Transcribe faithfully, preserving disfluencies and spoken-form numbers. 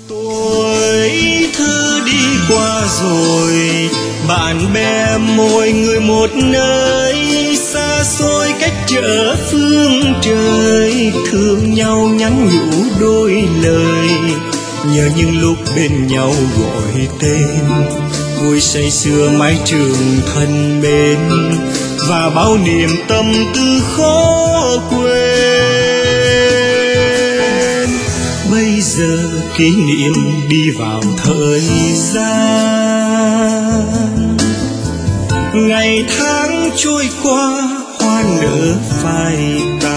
Tuổi thơ đi qua rồi, bạn bè mỗi người một nơi, xa xôi cách chợ phương trời, thương nhau nhắn nhủ đôi lời, nhớ những lúc bên nhau gọi tên, vui say sưa mái trường thân bên, và bao niềm tâm tư khó quên. Bây giờ kỷ niệm đi vào thời gian, ngày tháng trôi qua hoa nở phai tàn.